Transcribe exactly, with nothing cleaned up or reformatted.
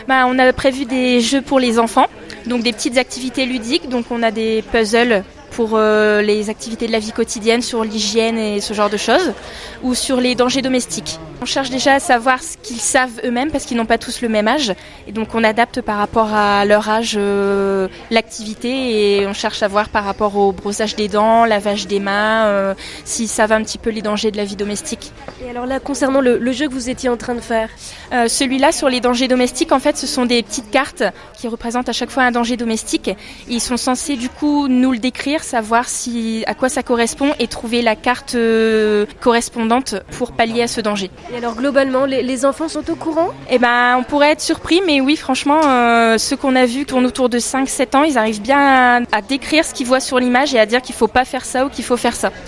Bah, on a prévu des jeux pour les enfants, donc des petites activités ludiques. Donc on a des puzzles pour euh, les activités de la vie quotidienne, sur l'hygiène et ce genre de choses, ou sur les dangers domestiques. On cherche déjà à savoir ce qu'ils savent eux-mêmes parce qu'ils n'ont pas tous le même âge. Et donc on adapte par rapport à leur âge euh, l'activité et on cherche à voir par rapport au brossage des dents, lavage des mains, euh, s'ils savent un petit peu les dangers de la vie domestique. Et alors là, concernant le, le jeu que vous étiez en train de faire, euh, celui-là sur les dangers domestiques, en fait, ce sont des petites cartes qui représentent à chaque fois un danger domestique. Et ils sont censés du coup nous le décrire, savoir si, à quoi ça correspond et trouver la carte euh, correspondante pour pallier à ce danger. Et alors globalement, les, les enfants sont au courant ? Eh ben, on pourrait être surpris, mais oui, franchement, euh, ceux qu'on a vus tournent autour de cinq sept ans, ils arrivent bien à, à décrire ce qu'ils voient sur l'image et à dire qu'il faut pas faire ça ou qu'il faut faire ça.